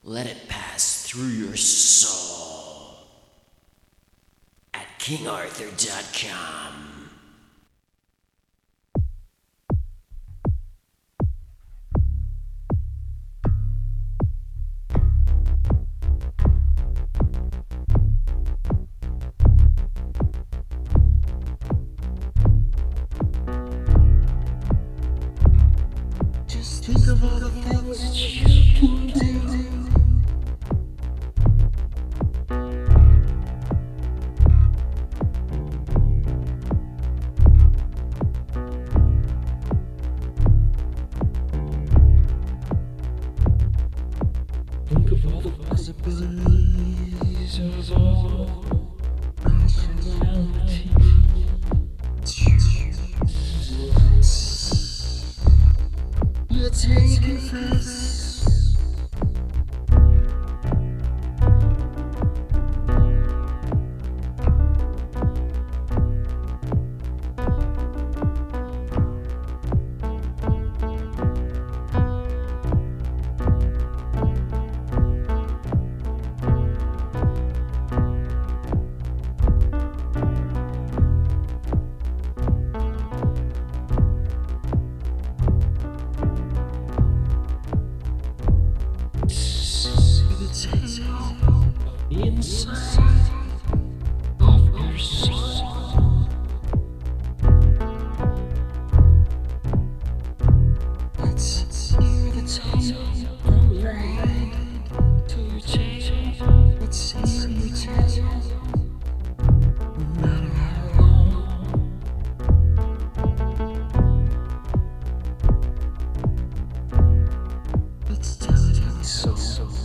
Let it pass through your soul at kingarthur.com. Just think of all the things that you can do. Think of all the possibilities of all nationality. You're taking this. Inside of your soul, let's hear the tale from your head to your tail. Let's hear the tale, no matter how long. Let's tell it in soul.